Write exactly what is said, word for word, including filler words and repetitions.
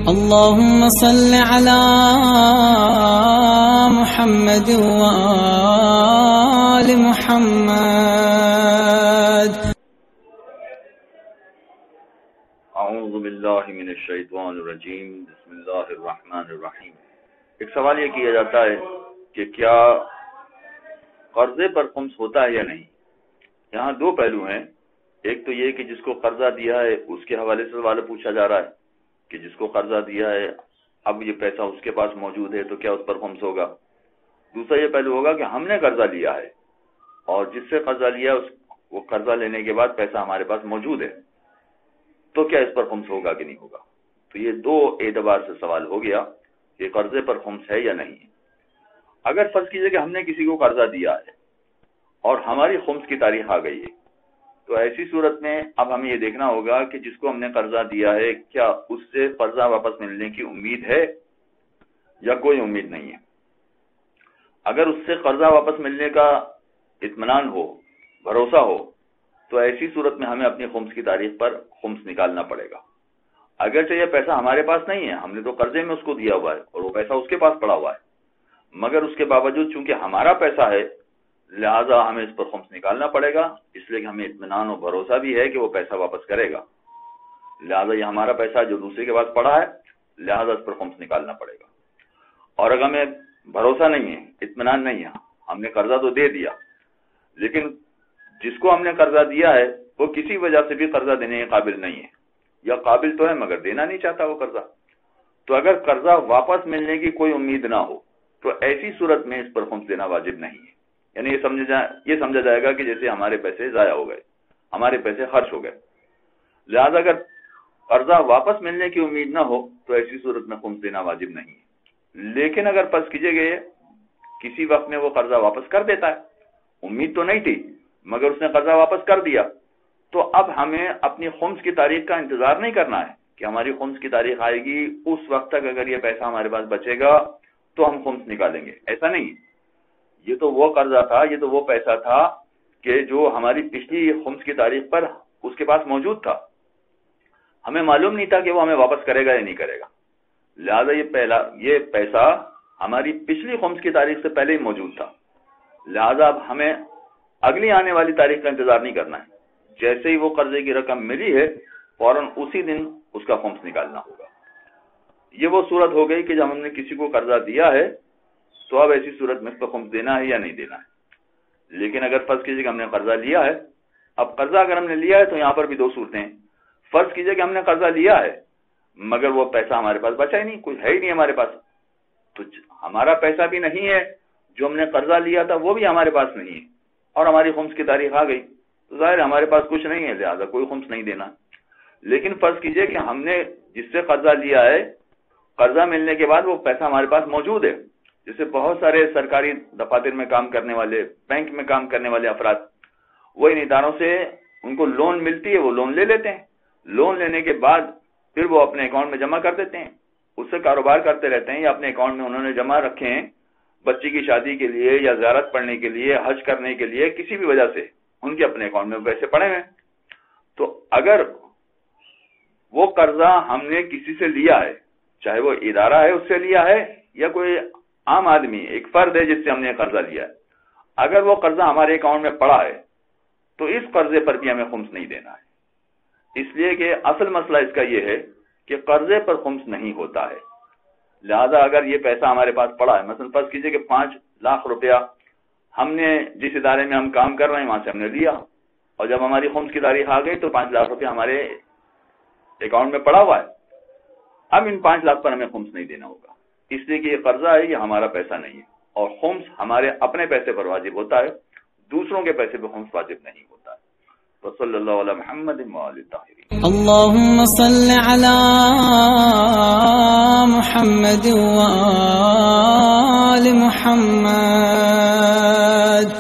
اللهم صل على محمد وآل محمد. اعوذ باللہ من الشیطان الرجیم. بسم اللہ الرحمن الرحیم. ایک سوال یہ کیا جاتا ہے کہ کیا قرضے پر خمس ہوتا ہے یا نہیں. یہاں دو پہلو ہیں. ایک تو یہ کہ جس کو قرضہ دیا ہے اس کے حوالے سے سوال پوچھا جا رہا ہے کہ جس کو قرضہ دیا ہے اب یہ پیسہ اس کے پاس موجود ہے تو کیا اس پر خمس ہوگا. دوسرا یہ پہلو ہوگا کہ ہم نے قرضہ لیا ہے اور جس سے قرضہ لیا اس وہ قرضہ لینے کے بعد پیسہ ہمارے پاس موجود ہے تو کیا اس پر خمس ہوگا کہ نہیں ہوگا. تو یہ دو اعتبار سے سوال ہو گیا کہ قرضے پر خمس ہے یا نہیں. اگر فرض کیجئے کہ ہم نے کسی کو قرضہ دیا ہے اور ہماری خمس کی تاریخ آ گئی ہے تو ایسی صورت میں اب ہمیں یہ دیکھنا ہوگا کہ جس کو ہم نے قرضہ دیا ہے کیا اس سے قرضہ واپس ملنے کی امید ہے یا کوئی امید نہیں ہے. اگر اس سے قرضہ واپس ملنے کا اطمینان ہو، بھروسہ ہو، تو ایسی صورت میں ہمیں اپنی خمس کی تاریخ پر خمس نکالنا پڑے گا. اگرچہ یہ پیسہ ہمارے پاس نہیں ہے، ہم نے تو قرضے میں اس کو دیا ہوا ہے اور وہ پیسہ اس کے پاس پڑا ہوا ہے، مگر اس کے باوجود چونکہ ہمارا پیسہ ہے لہذا ہمیں اس پر خمس نکالنا پڑے گا، اس لیے کہ ہمیں اطمینان و بھروسہ بھی ہے کہ وہ پیسہ واپس کرے گا. لہذا یہ ہمارا پیسہ جو دوسرے کے پاس پڑا ہے لہذا اس پر خمس نکالنا پڑے گا. اور اگر ہمیں بھروسہ نہیں ہے، اطمینان نہیں ہے، ہم نے قرضہ تو دے دیا لیکن جس کو ہم نے قرضہ دیا ہے وہ کسی وجہ سے بھی قرضہ دینے کے قابل نہیں ہے، یا قابل تو ہے مگر دینا نہیں چاہتا وہ قرضہ، تو اگر قرضہ واپس ملنے کی کوئی امید نہ ہو تو ایسی صورت میں اس پر خمس دینا واجب نہیں ہے. یعنی یہ سمجھا جائے یہ سمجھا جائے گا کہ جیسے ہمارے پیسے ضائع ہو گئے، ہمارے پیسے خرچ ہو گئے. لہذا اگر قرضہ واپس ملنے کی امید نہ ہو تو ایسی صورت میں خمس دینا واجب نہیں ہے. لیکن اگر فرض کیجئے گئے کسی وقت میں وہ قرضہ واپس کر دیتا ہے، امید تو نہیں تھی مگر اس نے قرضہ واپس کر دیا، تو اب ہمیں اپنی خمس کی تاریخ کا انتظار نہیں کرنا ہے کہ ہماری خمس کی تاریخ آئے گی اس وقت تک اگر یہ پیسہ ہمارے پاس بچے گا تو ہم خمس نکالیں گے. ایسا نہیں. یہ تو وہ قرضہ تھا، یہ تو وہ پیسہ تھا کہ جو ہماری پچھلی خمس کی تاریخ پر اس کے پاس موجود تھا، ہمیں معلوم نہیں تھا کہ وہ ہمیں واپس کرے گا یا نہیں کرے گا. لہذا یہ پہلا یہ پیسہ ہماری پچھلی خمس کی تاریخ سے پہلے ہی موجود تھا. لہذا اب ہمیں اگلی آنے والی تاریخ کا انتظار نہیں کرنا ہے. جیسے ہی وہ قرضے کی رقم ملی ہے فوراً اسی دن اس کا خمس نکالنا ہوگا. یہ وہ صورت ہو گئی کہ جب ہم نے کسی کو قرضہ دیا ہے تو اب ایسی صورت میں اس پر خمس دینا ہے یا نہیں دینا ہے. لیکن اگر فرض کیجئے کہ ہم نے قرضہ لیا ہے، اب قرضہ اگر ہم نے لیا ہے تو یہاں پر بھی دو صورتیں ہیں. فرض کیجئے کہ ہم نے قرضہ لیا ہے مگر وہ پیسہ ہمارے پاس بچا ہی نہیں، کچھ ہے ہی نہیں ہمارے پاس، تو ہمارا پیسہ بھی نہیں ہے، جو ہم نے قرضہ لیا تھا وہ بھی ہمارے پاس نہیں ہے اور ہماری خمس کی تاریخ آ گئی تو ظاہر ہمارے پاس کچھ نہیں ہے، لہذا کوئی خمس نہیں دینا. لیکن فرض کیجئے کہ ہم نے جس سے قرضہ لیا ہے قرضہ ملنے کے بعد وہ پیسہ ہمارے پاس موجود ہے. جیسے بہت سارے سرکاری دفاتر میں کام کرنے والے، بینک میں کام کرنے والے افراد، وہ ان اداروں سے ان کو لون ملتی ہے، وہ لون لے لیتے ہیں. لون لینے کے بعد پھر وہ اپنے اکاؤنٹ میں جمع کر دیتے ہیں، اس سے کاروبار کرتے رہتے ہیں، یا اپنے اکاؤنٹ میں انہوں نے جمع رکھے ہیں بچی کی شادی کے لیے یا زیارت پڑھنے کے لیے، حج کرنے کے لیے، کسی بھی وجہ سے ان کے اپنے اکاؤنٹ میں پیسے پڑے ہیں. تو اگر وہ قرضہ ہم نے کسی سے لیا ہے، چاہے وہ ادارہ ہے اس سے لیا ہے یا کوئی عام آدمی ایک فرد ہے جس سے ہم نے قرضہ لیا ہے، اگر وہ قرضہ ہمارے اکاؤنٹ میں پڑا ہے تو اس قرضے پر بھی ہمیں خمس نہیں دینا ہے. اس لیے کہ اصل مسئلہ اس کا یہ ہے کہ قرضے پر خمس نہیں ہوتا ہے. لہذا اگر یہ پیسہ ہمارے پاس پڑا ہے، مثلا فرض کیجئے کہ پانچ لاکھ روپیہ ہم نے جس ادارے میں ہم کام کر رہے ہیں وہاں سے ہم نے لیا اور جب ہماری خمس کی تاریخ آ گئی تو پانچ لاکھ روپیہ ہمارے اکاؤنٹ میں پڑا ہوا ہے. اب ان پانچ لاکھ پر ہمیں خمس نہیں دینا ہوگا، اس لیے کہ یہ قرضہ ہے، یہ ہمارا پیسہ نہیں ہے اور خمس ہمارے اپنے پیسے پر واجب ہوتا ہے، دوسروں کے پیسے پر خمس واجب نہیں ہوتا ہے. وصلی اللہ علی محمد وآل الطاہرین. اللهم صل على محمد وآل محمد.